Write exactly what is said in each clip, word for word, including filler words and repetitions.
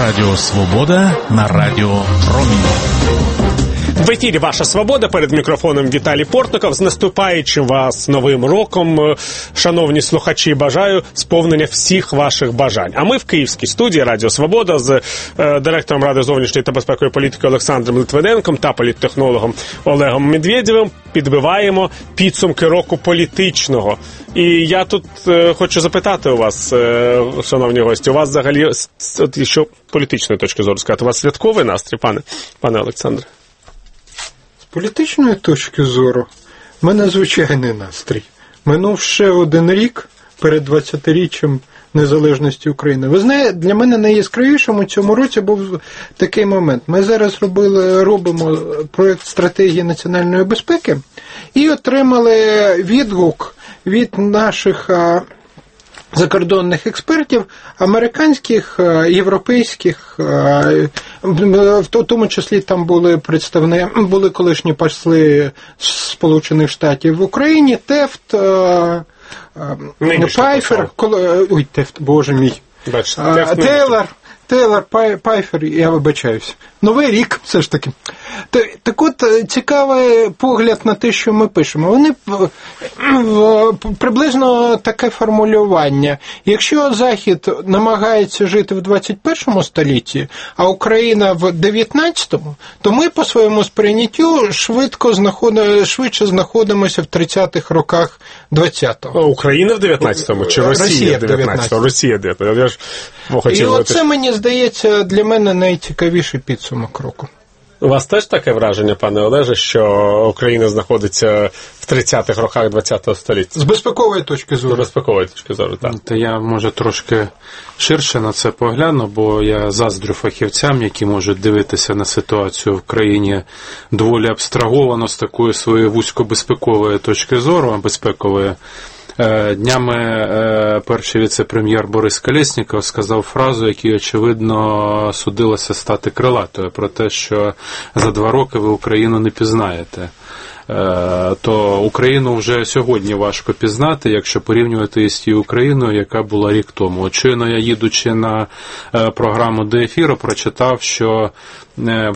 Радіо Свобода на Радіо Промінь. В ефірі «Ваша Свобода», перед мікрофоном Віталій Портников. З наступаючим вас Новим роком, шановні слухачі, бажаю сповнення всіх ваших бажань. А ми в київській студії «Радіо Свобода» з е, директором Ради зовнішньої та безпекової політики Олександром Литвиненком та політтехнологом Олегом Медведєвим підбиваємо підсумки року політичного. І я тут е, хочу запитати у вас, е, шановні гості, у вас взагалі, от, що політичної точки зору сказати, у вас святковий настрій, пане, пане Олександре? З політичної точки зору в мене звичайний настрій. Минув ще один рік перед двадцятиріччям незалежності України. Ви знаєте, для мене найяскравішим у цьому році був такий момент. Ми зараз робили, робимо проєкт стратегії національної безпеки і отримали відгук від наших закордонних експертів, американських, європейських, в тому числі там були представники, були колишні посли Сполучених Штатів в Україні, Тефт, Пайфер, ой, Тефт, боже мій, Тейлор, Тейлор, Пайфер, я вибачаюся. Новий рік, все ж таки. Так от, цікавий погляд на те, що ми пишемо. Вони приблизно таке формулювання. Якщо Захід намагається жити в двадцять першому столітті, а Україна в дев'ятнадцятому, то ми по своєму сприйняттю швидко знаходимо, швидше знаходимося в тридцятих роках двадцятого. А Україна в дев'ятнадцятому чи Росія, Росія в дев'ятнадцятому? Росія в дев'ятнадцятому. Я ж І оце, мені здається, для мене найцікавіший підсумок року. У вас теж таке враження, пане Олеже, що Україна знаходиться в тридцятих роках двадцятого століття? З безпекової точки зору. З безпекової точки зору, так. Та я, може, трошки ширше на це погляну, бо я заздрю фахівцям, які можуть дивитися на ситуацію в країні доволі абстраговано з такої своєї вузькобезпекової точки зору, безпекової. Днями перший віце-прем'єр Борис Колєсніков сказав фразу, яку, очевидно, судилося стати крилатою, про те, що за два роки ви Україну не пізнаєте. То Україну вже сьогодні важко пізнати, якщо порівнювати із тією Україною, яка була рік тому. Очевидно, я, їдучи на програму до ефіру, прочитав, що в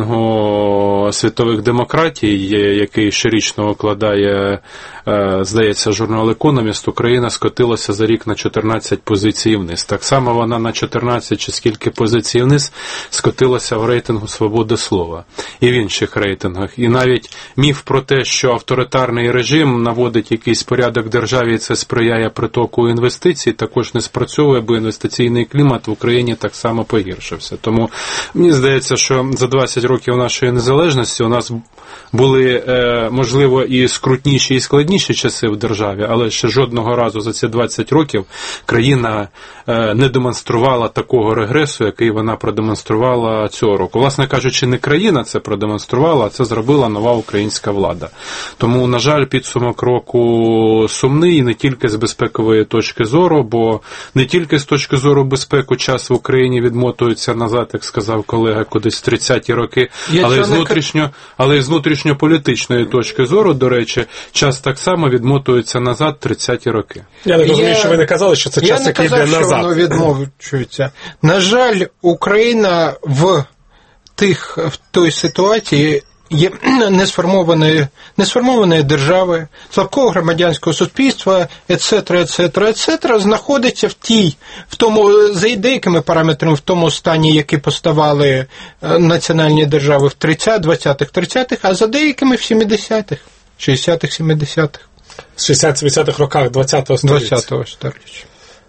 рейтингу світових демократій, який щорічно укладає, здається, журнал «Економіст», Україна скотилася за рік на чотирнадцять позицій вниз. Так само вона на чотирнадцять чи скільки позицій вниз скотилася в рейтингу свободи слова і в інших рейтингах. І навіть міф про те, що авторитарний режим наводить якийсь порядок в державі і це сприяє притоку інвестицій, також не спрацьовує, бо інвестиційний клімат в Україні так само погіршився. Тому мені здається, що за двадцять років нашої незалежності у нас були, можливо, і скрутніші, і складніші часи в державі, але ще жодного разу за ці двадцять років країна не демонструвала такого регресу, який вона продемонструвала цього року. Власне кажучи, не країна це продемонструвала, а це зробила нова українська влада. Тому, на жаль, підсумок року сумний не тільки з безпекової точки зору, бо не тільки з точки зору безпеки час в Україні відмотується назад, як сказав колега, кудись в тридцяті роки, але з внутрішньо, але з внутрішньополітичної точки зору, до речі, час так само відмотується назад тридцяті роки. Я не розумію, що ви не казали, що це я час, який йде назад. Я не казав, що воно відмовчується. На жаль, Україна в тих, в той ситуації є несформованої, несформованої держави, слабкого громадянського суспільства, ецетра, ецетра, ецетра, знаходиться в тій, в тому, за деякими параметрами, в тому стані, які поставали національні держави в тридцятих, двадцятих, тридцятих, а за деякими в сімдесятих, шістдесятих, сімдесятих. В шістдесятих-сімдесятих роках двадцятого століття. двадцятого століття.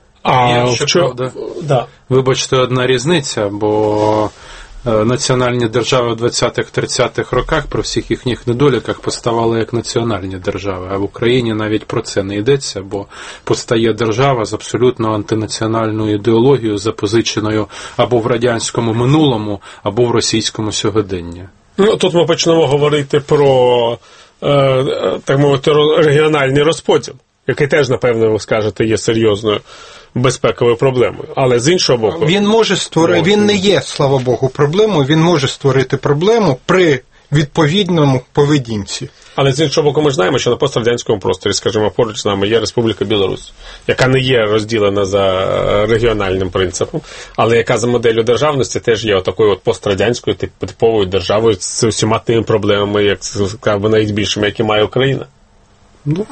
А якщо правда, да. Вибачте, одна різниця, бо національні держави в двадцятих-тридцятих роках при всіх їхніх недоліках поставали як національні держави, а в Україні навіть про це не йдеться, бо постає держава з абсолютно антинаціональною ідеологією, запозиченою або в радянському минулому, або в російському сьогоденні. Ну, тут ми почнемо говорити про, е, так мовити, регіональний розподіл, який теж, напевно, ви скажете, є серйозною безпековою проблемою. Але з іншого боку... Він може створити, він не є, слава Богу, проблемою, він може створити проблему при відповідному поведінці. Але з іншого боку, ми ж знаємо, що на пострадянському просторі, скажімо, поруч з нами є Республіка Білорусь, яка не є розділена за регіональним принципом, але яка за моделлю державності теж є отакою от пострадянською типовою державою з усіма тими проблемами, як сказав би, навіть більшими, які має Україна. Ну,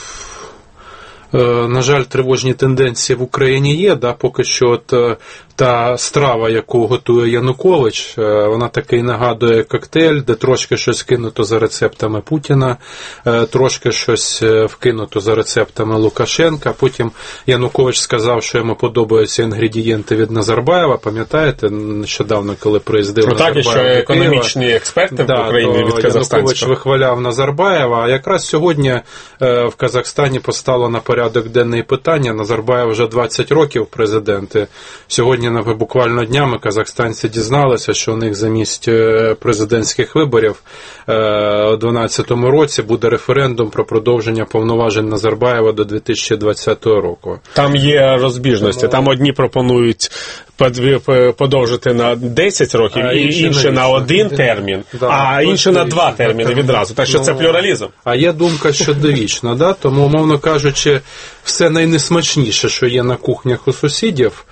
на жаль, тривожні тенденції в Україні є, да, поки що от та страва, яку готує Янукович, вона таки нагадує коктейль, де трошки щось кинуто за рецептами Путіна, трошки щось вкинуто за рецептами Лукашенка. Потім Янукович сказав, що йому подобаються інгредієнти від Назарбаєва. Пам'ятаєте, нещодавно, коли приїздив ну, Назарбаєв так, і що економічні експерти да, в Україні від Казахстанського. Янукович вихваляв Назарбаєва, а якраз сьогодні в Казахстані постало на порядок денний питання. Назарбаєв вже двадцять років президент. Сьогодні буквально днями казахстанці дізналися, що у них замість президентських виборів у дванадцятому році буде референдум про продовження повноважень Назарбаєва до дві тисячі двадцятого року. Там є розбіжності. Там одні пропонують подовжити на десять років, а інші, інші на один термін, да, а інші на два терміни відразу. Так що ну, це плюралізм. А є думка, що довічна, да? Тому, умовно кажучи, все найнесмачніше, що є на кухнях у сусідів,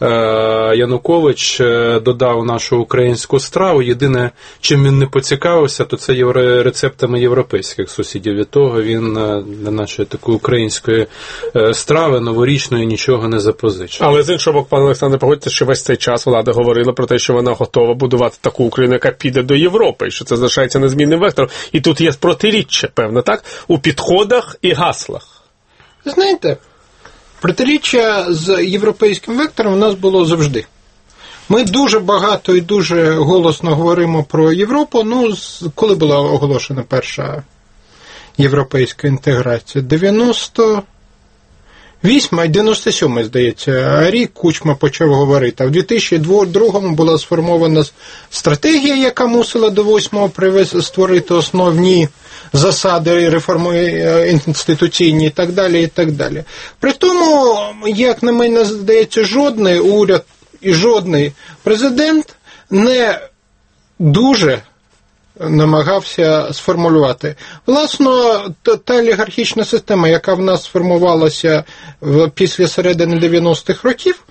Янукович додав нашу українську страву. Єдине, чим він не поцікавився, то це євро... рецептами європейських сусідів. Від того він для нашої такої української страви новорічної нічого не запозичив. Але з іншого боку, пане Олександре, погодьте, що весь цей час влада говорила про те, що вона готова будувати таку Україну, яка піде до Європи, і що це залишається незмінним вектором. І тут є протиріччя, певно, так? У підходах і гаслах. Знаєте, протиріччя з європейським вектором у нас було завжди. Ми дуже багато і дуже голосно говоримо про Європу. Ну, коли була оголошена перша європейська інтеграція? дев'яносто восьмий, дев'яносто сьомий, здається, рік Кучма почав говорити. А в дві тисячі другому була сформована стратегія, яка мусила до восьмого привести, створити основні засади реформи інституційні і так далі, і так далі. При тому, як на мене здається, жодний уряд і жодний президент не дуже намагався сформулювати. Власно, та олігархічна система, яка в нас сформувалася після середини дев'яностих років,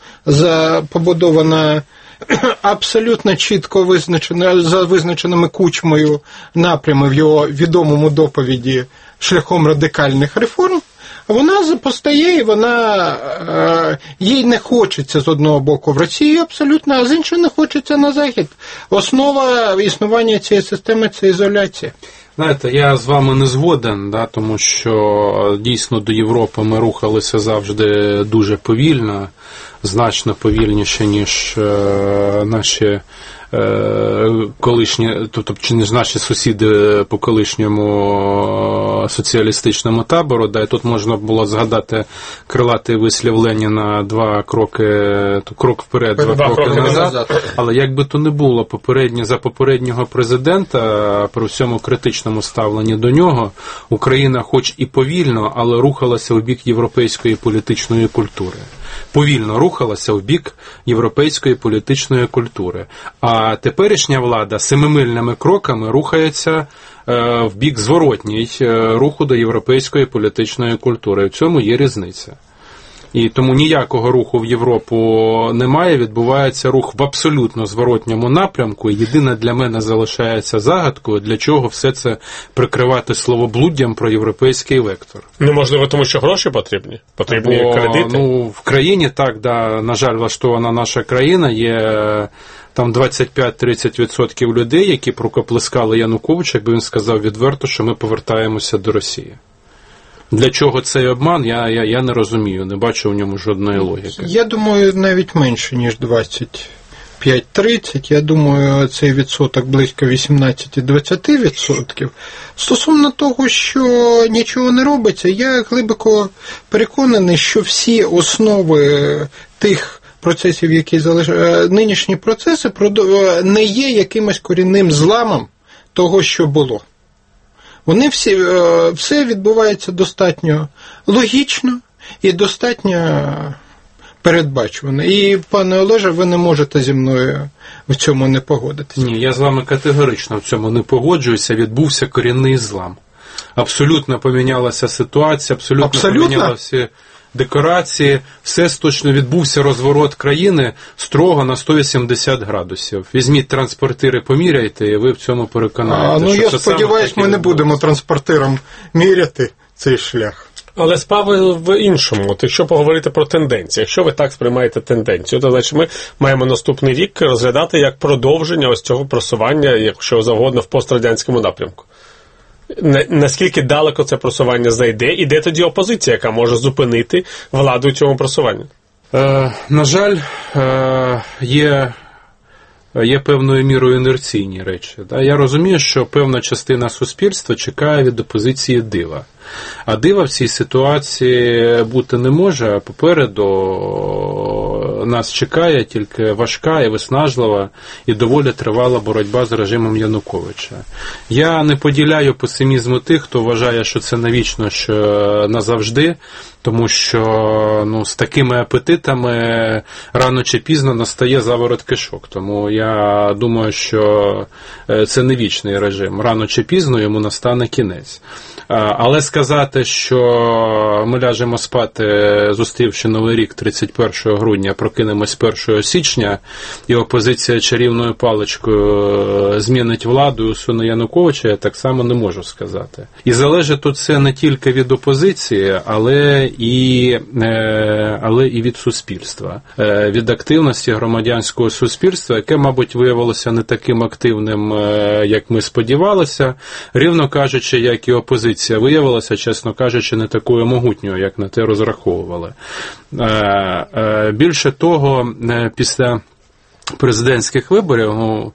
побудована абсолютно чітко визначена, за визначеними Кучмою напрями в його відомому доповіді шляхом радикальних реформ, вона постає і вона, е, їй не хочеться з одного боку в Росію абсолютно, а з іншого не хочеться на Захід. Основа існування цієї системи – це ізоляція. Знаєте, я з вами не згоден, да, тому що дійсно до Європи ми рухалися завжди дуже повільно, значно повільніше, ніж е, наші е, колишні, тобто чи не наші сусіди по колишньому соціалістичному табору. Да, і тут можна було згадати крилатий вислів Леніна: два кроки, то крок вперед, два, два кроки, кроки назад. назад. Але як би то не було, попередні, за попереднього президента, при всьому критичному ставленні до нього, Україна хоч і повільно, але рухалася у бік європейської політичної культури. Повільно рухалася в бік європейської політичної культури. А теперішня влада семимильними кроками рухається е, в бік зворотній е, руху до європейської політичної культури. В цьому є різниця. І тому ніякого руху в Європу немає, відбувається рух в абсолютно зворотньому напрямку. І єдине для мене залишається загадкою, для чого все це прикривати словоблуддям про європейський вектор. Ну, можливо, тому що гроші потрібні? Потрібні Бо, кредити? Ну, в країні, так, да, на жаль, влаштована наша країна, є там двадцять п'ять - тридцять відсотків людей, які рукоплескали Януковича, якби він сказав відверто, що ми повертаємося до Росії. Для чого цей обман, я, я, я не розумію, не бачу в ньому жодної логіки. Я думаю, навіть менше, ніж двадцять п'ять - тридцять. Я думаю, цей відсоток близько вісімнадцять - двадцять відсотків. Стосовно того, що нічого не робиться, я глибоко переконаний, що всі основи тих процесів, які залишаються, нинішні процеси, не є якимось корінним зламом того, що було. Вони всі, все відбувається достатньо логічно і достатньо передбачуване. І, пане Олеже, ви не можете зі мною в цьому не погодитися. Ні, я з вами категорично в цьому не погоджуюся. Відбувся корінний злам. Абсолютно помінялася ситуація, абсолютно, абсолютно? помінялися декорації, все точно відбувся розворот країни строго на сто вісімдесят градусів. Візьміть транспортири, поміряйте, і ви в цьому переконаєте. А, ну, я сподіваюся, ми не будемо транспортиром міряти цей шлях. Але справа в іншому. От якщо поговорити про тенденції, якщо ви так сприймаєте тенденцію, то значить ми маємо наступний рік розглядати як продовження ось цього просування, якщо завгодно, в пострадянському напрямку. Наскільки далеко це просування зайде, і де тоді опозиція, яка може зупинити владу у цьому просуванні? Е, на жаль, е, є, є певною мірою інерційні речі. Да? Я розумію, що певна частина суспільства чекає від опозиції дива. А дива в цій ситуації бути не може. Попереду нас чекає тільки важка і виснажлива і доволі тривала боротьба з режимом Януковича. Я не поділяю песимізму тих, хто вважає, що це навічно, що назавжди, тому що ну, з такими апетитами рано чи пізно настає заворот кишок. Тому я думаю, що це не вічний режим. Рано чи пізно йому настане кінець. Але сказати, що ми ляжемо спати, зустрівши Новий рік тридцять першого грудня, прокинемось першого січня, і опозиція чарівною паличкою змінить владу і усуне Януковича, я так само не можу сказати. І залежить тут це не тільки від опозиції, але і, але і від суспільства. Від активності громадянського суспільства, яке, мабуть, виявилося не таким активним, як ми сподівалися, рівно кажучи, як і опозиція виявилася, чесно кажучи, не такою могутньою, як на те розраховували. Більше того, після президентських виборів, ну,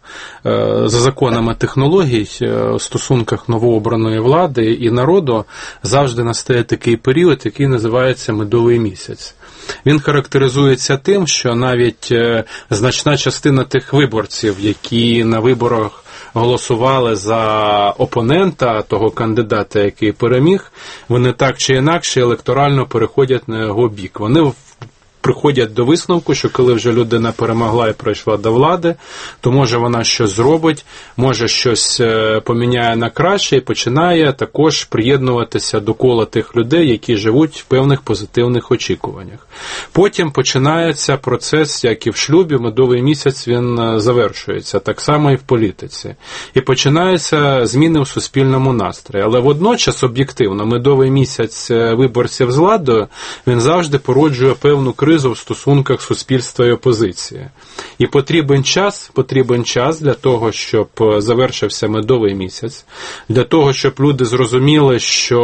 за законами технологій, в стосунках новообраної влади і народу завжди настає такий період, який називається медовий місяць. Він характеризується тим, що навіть значна частина тих виборців, які на виборах голосували за опонента, того кандидата, який переміг, вони так чи інакше електорально переходять на його бік. Вони приходять до висновку, що коли вже людина перемогла і прийшла до влади, то може вона щось зробить, може щось поміняє на краще і починає також приєднуватися до кола тих людей, які живуть в певних позитивних очікуваннях. Потім починається процес, як і в шлюбі, медовий місяць він завершується, так само і в політиці. І починаються зміни в суспільному настрої. Але водночас, об'єктивно, медовий місяць виборців з владою, він завжди породжує певну кризу в стосунках суспільства і опозиції. І потрібен час, потрібен час для того, щоб завершився медовий місяць, для того, щоб люди зрозуміли,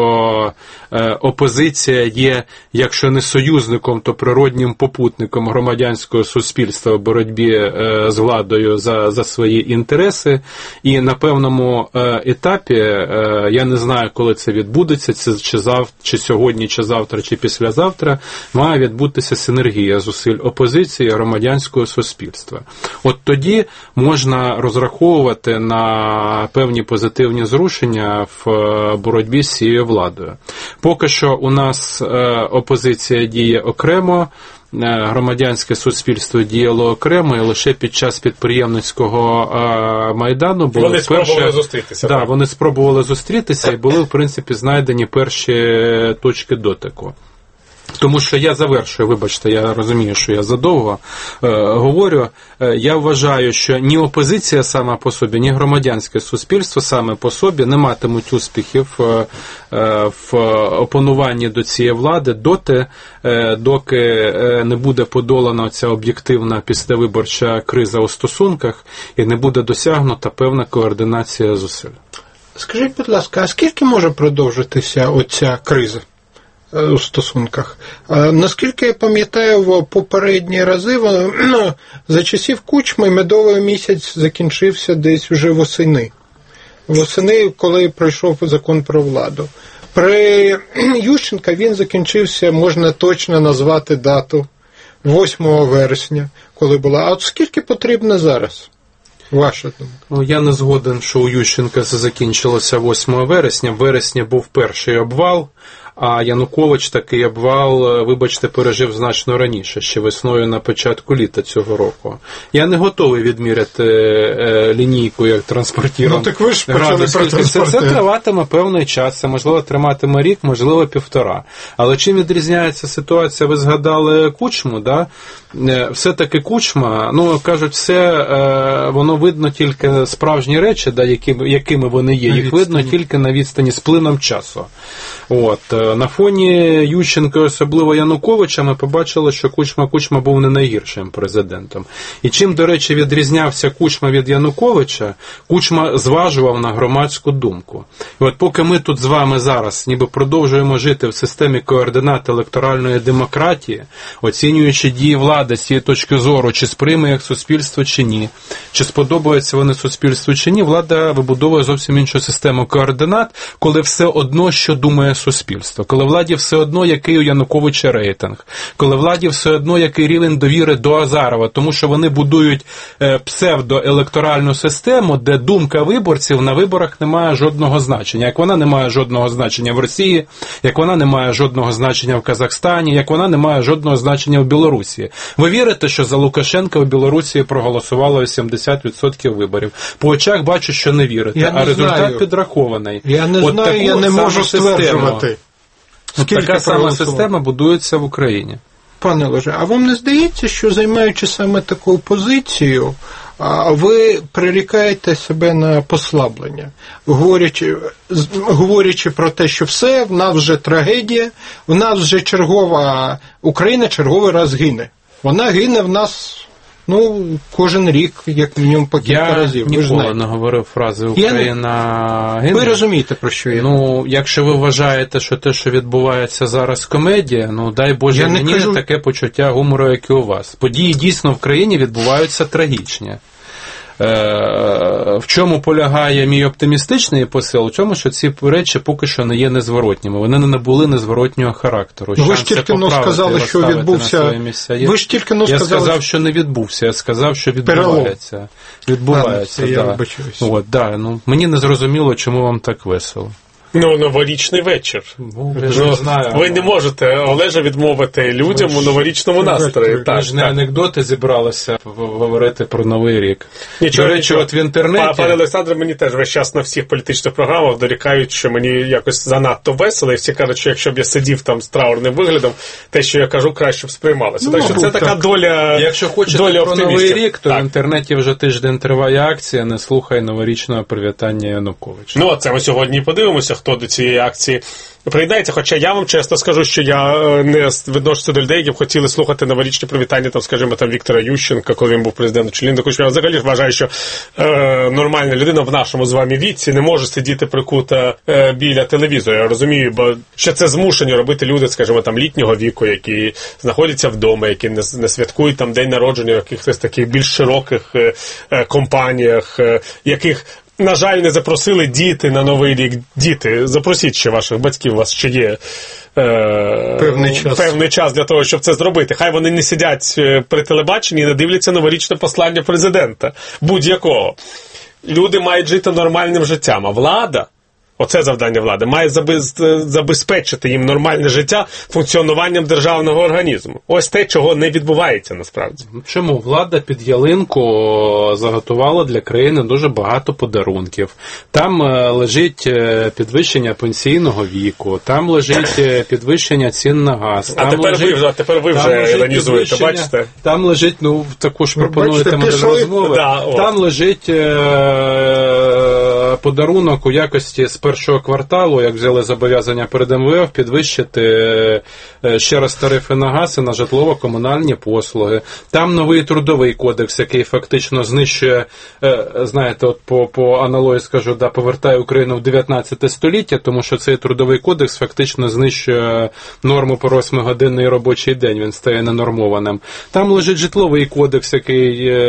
що е, опозиція є, якщо не союзником, то природнім попутником громадянського суспільства в боротьбі е, з владою за, за свої інтереси. І на певному е, етапі, е, я не знаю, коли це відбудеться, це, чи, зав, чи сьогодні, чи завтра, чи післязавтра, має відбутися синергія зусиль опозиції і громадянського суспільства. От тоді можна розраховувати на певні позитивні зрушення в боротьбі з цією владою. Поки що у нас опозиція діє окремо, громадянське суспільство діяло окремо, і лише під час підприємницького а, майдану було вони перше... спробували зустрітися. Да, так, вони спробували зустрітися і були, в принципі, знайдені перші точки дотику. Тому що я завершую, вибачте, я розумію, що я задовго е, говорю. Е, я вважаю, що ні опозиція сама по собі, ні громадянське суспільство саме по собі не матимуть успіхів е, е, в опануванні до цієї влади доти, е, доки е, не буде подолана ця об'єктивна післявиборча криза у стосунках і не буде досягнута певна координація зусиль. Скажіть, будь ласка, а скільки може продовжитися оця криза у стосунках? Наскільки я пам'ятаю, в попередні рази, ну, за часів Кучми медовий місяць закінчився десь вже восени. Восени, коли пройшов закон про владу. При Ющенка він закінчився, можна точно назвати дату, восьмого вересня, коли була. А от скільки потрібно зараз? Ваша думка? Ну, я не згоден, що у Ющенка це закінчилося восьмого вересня. В вересні був перший обвал, а Янукович такий обвал, вибачте, пережив значно раніше, ще весною на початку літа цього року. Я не готовий відміряти е, лінійку як транспортіром. Ну так ви ж почали про це, це триватиме певний час, це можливо триматиме рік, можливо півтора. Але чим відрізняється ситуація, ви згадали Кучму, да? Все-таки Кучма, ну, кажуть, все, воно видно тільки справжні речі, да, якими, якими вони є, їх видно тільки на відстані з плином часу. От. На фоні Ющенка, особливо Януковича, ми побачили, що Кучма Кучма був не найгіршим президентом. І чим, до речі, відрізнявся Кучма від Януковича, Кучма зважував на громадську думку. І от поки ми тут з вами зараз ніби продовжуємо жити в системі координат електоральної демократії, оцінюючи дії влади з цієї точки зору, чи сприйме як суспільство, чи ні, чи сподобаються вони суспільству, чи ні, влада вибудовує зовсім іншу систему координат, коли все одно, що думає суспільство, коли владі все одно, який у Януковича рейтинг, коли владі все одно, який рівень довіри до Азарова, тому що вони будують е, псевдоелекторальну систему, де думка виборців на виборах не має жодного значення. Як вона не має жодного значення в Росії, як вона не має жодного значення в Казахстані, як вона не має жодного значення в Білорусі. Ви вірите, що за Лукашенка в Білорусі проголосувало вісімдесят відсотків виборів? По очах бачу, що не вірите, я а не результат знаю. підрахований. Я не От знаю, я не можу стверджувати. От така сама система будується в Україні. Пане Олеже, а вам не здається, що займаючи саме таку позицію, ви прирікаєте себе на послаблення, говорячи, говорячи про те, що все, в нас вже трагедія, в нас вже чергова, Україна черговий раз гине. Вона гине в нас, ну, кожен рік, як мінімум по кілька я разів. Я ніколи не говорив фрази «Україна не... гине». Ви розумієте, про що я? Ну, якщо ви вважаєте, що те, що відбувається зараз комедія, ну, дай Боже, я мені кажу... таке почуття гумору, як і у вас. Події дійсно в країні відбуваються трагічні. В чому полягає мій оптимістичний посил? У тому, що ці речі поки що не є незворотніми. Вони не набули незворотнього характеру. Ну, ви ж тільки но сказали, що відбувся. Ви ж тільки но сказали, я сказав, що не відбувся. Я сказав, що відбувається. Перелом. Відбувається, а, да. От, да. Ну, мені не зрозуміло, чому вам так весело. Ну, новорічний вечір. Ну, я ж ну, не знаю. Ви не можете, Олежа, відмовити людям у новорічному настрої. Ви так, ж не так. Анекдоти зібралися говорити про Новий рік. Нічого, До речі, нічого. от в інтернеті... Пане Олександре, мені теж весь час на всіх політичних програмах дорікають, що мені якось занадто весело, і всі кажуть, що якщо б я сидів там з траурним виглядом, те, що я кажу, краще б сприймалося. Ну, так що це так. така доля Якщо хочете доля про Новий рік, то так. в інтернеті вже тиждень триває акція «Не слухай новорічного привітання Януковича». Ну, це ми сьогодні подивимося, хто до цієї акції приєднається, хоча я вам чесно скажу, що я не відношуся до людей, які б хотіли слухати новорічні привітання, там, скажімо, там, Віктора Ющенка, коли він був президентом, чи Лінда Кучма. Я взагалі вважаю, що е, нормальна людина в нашому з вами віці не може сидіти прикута е, біля телевізора. Я розумію, бо що це змушені робити люди, скажімо, там, літнього віку, які знаходяться вдома, які не, не святкують там день народження в якихось таких більш широких е, е, компаніях, е, яких на жаль, не запросили діти на Новий рік. Діти, запросіть ще ваших батьків, у вас ще є е, певний час. певний час для того, щоб це зробити. Хай вони не сидять при телебаченні і не дивляться новорічне послання президента. Будь-якого. Люди мають жити нормальним життям, а влада, оце завдання влади, має забезпечити їм нормальне життя функціонуванням державного організму. Ось те, чого не відбувається насправді. Чому? Влада під ялинку заготувала для країни дуже багато подарунків. Там лежить підвищення пенсійного віку, там лежить підвищення цін на газ. А там тепер лежить, ви, тепер ви вже іронізуєте, бачите? Там лежить, ну, також пропонуєте мене розмови, да, там лежить е- подарунок у якості з першого кварталу, як взяли зобов'язання перед ем ве еф, підвищити ще раз тарифи на газ і на житлово-комунальні послуги. Там новий трудовий кодекс, який фактично знищує, знаєте, от по, по аналогії скажу, да, повертає Україну в дев'ятнадцяте століття, тому що цей трудовий кодекс фактично знищує норму про восьмигодинний робочий день, він стає ненормованим. Там лежить житловий кодекс, який е-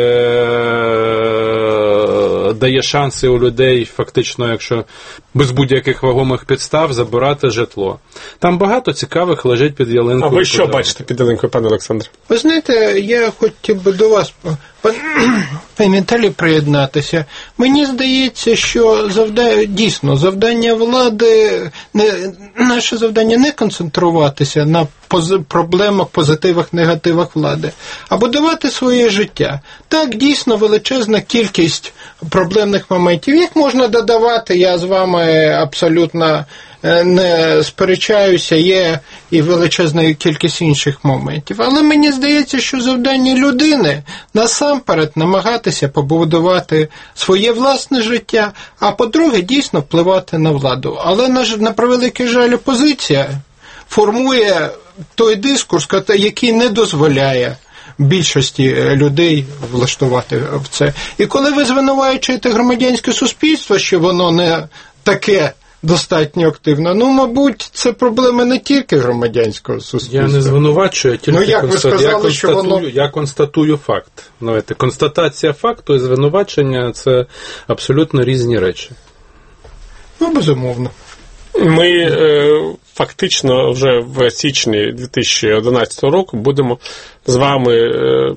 дає шанси у людей фактично, якщо без будь-яких вагомих підстав, забирати житло. Там багато цікавих лежить під ялинкою. А ви що подарунок. Бачите під ялинкою, пане Олександре? Ви знаєте, я хотів би до вас... Віталій приєднатися. Мені здається, що завдання, дійсно, завдання влади, не, наше завдання не концентруватися на пози, проблемах, позитивах, негативах влади, а будувати своє життя. Так, дійсно, величезна кількість проблемних моментів. Їх можна додавати, я з вами абсолютно не сперечаюся, є і величезна кількість інших моментів. Але мені здається, що завдання людини насамперед намагатися побудувати своє власне життя, а по-друге, дійсно впливати на владу. Але, на, на превеликий жаль, опозиція формує той дискурс, який не дозволяє більшості людей влаштувати в це. І коли ви звинувачуєте громадянське суспільство, що воно не таке достатньо активно, ну, мабуть, це проблема не тільки громадянського суспільства. Я не звинувачую, я тільки ну, як констатую, ви сказали, я, що констатую воно... я констатую факт. Давайте, констатація факту і звинувачення – це абсолютно різні речі. Ну, безумовно. Ми е, фактично вже в січні дві тисячі одинадцятого року будемо з вами е,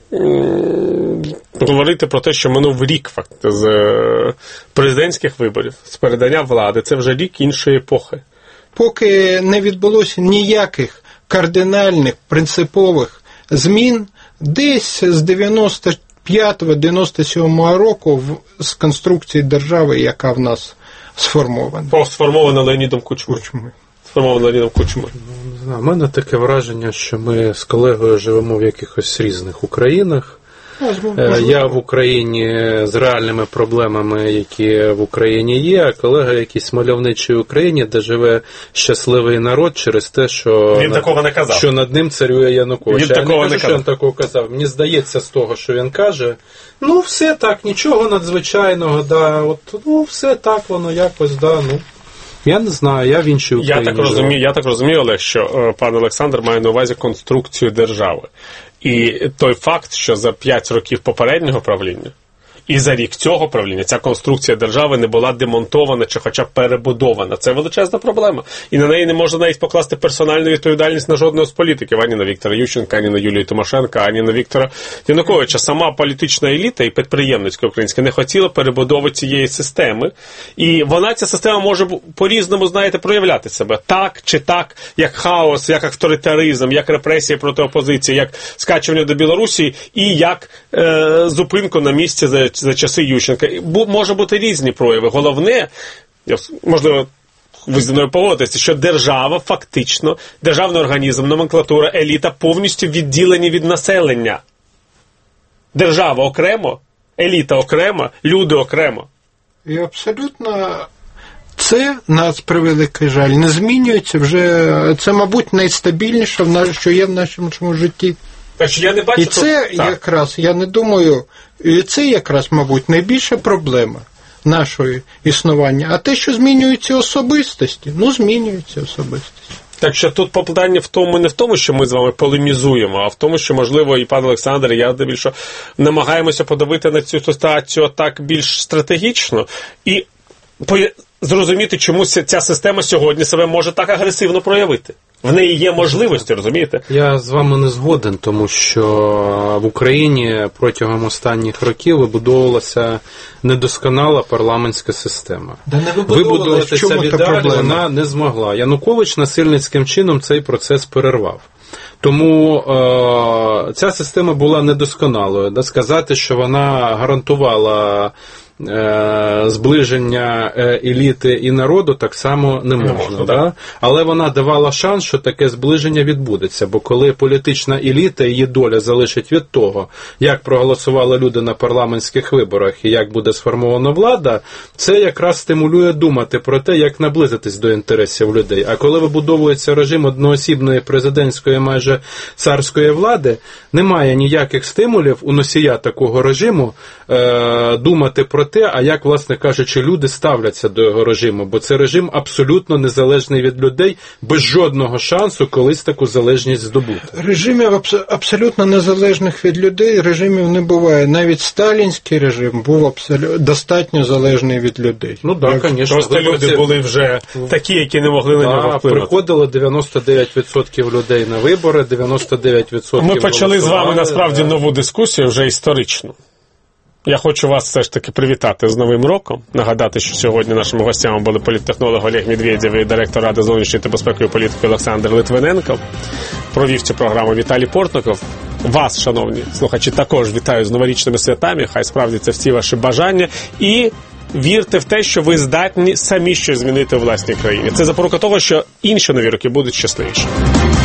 говорити про те, що минув рік факт з е, президентських виборів, з передання влади. Це вже рік іншої епохи. Поки не відбулося ніяких кардинальних, принципових змін, десь з дев'яносто п'ятого - дев'яносто сьомого року в, з конструкції держави, яка в нас сформована. Сформована Леонідом Кучмою. Сформована Леонідом Кучмою. Не знаю, у мене таке враження, що ми з колегою живемо в якихось різних Українах. Я в Україні з реальними проблемами, які в Україні є, а колега в якійсь мальовничій Україні, де живе щасливий народ через те, що, він над, такого не казав. Що над ним царює Янукович. Він я такого не кажу, не що він такого казав. Мені здається з того, що він каже, ну все так, нічого надзвичайного, да, от, ну все так воно якось, да, ну. Я не знаю, я в іншій Україні. Я так розумію, я так розумію, Олег, що пан Олександр має на увазі конструкцію держави. І той факт, що за п'ять років попереднього правління і за рік цього правління ця конструкція держави не була демонтована чи хоча б перебудована. Це величезна проблема. І на неї не можна навіть покласти персональну відповідальність на жодного з політиків. Ані на Віктора Ющенка, ані на Юлію Тимошенко, ані на Віктора Януковича. Сама політична еліта і підприємницька українська не хотіла перебудови цієї системи. І вона, ця система, може по-різному, знаєте, проявляти себе. Так чи так, як хаос, як авторитаризм, як репресії проти опозиції, як скачування до Білорусі і як е, зупинку на місці за за часи Ющенка. Може бути різні прояви. Головне, можливо, ви зі мною погодитеся, що держава фактично, державний організм, номенклатура, еліта повністю відділені від населення. Держава окремо, еліта окремо, люди окремо. І абсолютно це, на превеликий жаль, не змінюється вже. Це, мабуть, найстабільніше, що є в нашому житті. Так що я не бачу, і це тут... якраз, я не думаю, і це якраз, мабуть, найбільша проблема нашого існування. А те, що змінюються особистості, ну, змінюються особистості. Так що тут питання в тому, не в тому, що ми з вами полемізуємо, а в тому, що, можливо, і пан Олександр, і я більше намагаємося подивити на цю ситуацію так більш стратегічно і зрозуміти, чому ця система сьогодні себе може так агресивно проявити. В неї є можливості, розумієте? Я з вами не згоден, тому що в Україні протягом останніх років вибудовувалася недосконала парламентська система. Да не вибудуватися в ідеалі вона не змогла. Янукович насильницьким чином цей процес перервав. Тому е- ця система була недосконалою. Да? Сказати, що вона гарантувала зближення еліти і народу так само не можна. Не можна, да? Але вона давала шанс, що таке зближення відбудеться. Бо коли політична еліта і її доля залежить від того, як проголосували люди на парламентських виборах і як буде сформована влада, це якраз стимулює думати про те, як наблизитись до інтересів людей. А коли вибудовується режим одноосібної президентської майже царської влади, немає ніяких стимулів у носія такого режиму е- думати про те, а як, власне кажучи, люди ставляться до його режиму, бо це режим абсолютно незалежний від людей, без жодного шансу колись таку залежність здобути. Режимів абс- абсолютно незалежних від людей режимів не буває. Навіть сталінський режим був абсолютно достатньо залежний від людей. Ну так, да, звісно. Просто люди це... були вже такі, які не могли на да, нього вплинути. Приходило дев'яносто дев'ять відсотків людей на вибори, дев'яносто дев'ять відсотків Ми почали голосували. з вами, насправді, нову дискусію, вже історичну. Я хочу вас все ж таки привітати з Новим роком. Нагадати, що сьогодні нашими гостями були політтехнолог Олег Медведєв і директор Ради зовнішньої та безпекової політики Олександр Литвиненко. Провів цю програму Віталій Портников. Вас, шановні слухачі, також вітаю з новорічними святами. Хай справдяться всі ваші бажання. І вірте в те, що ви здатні самі щось змінити у власній країні. Це запорука того, що інші нові роки будуть щасливіші.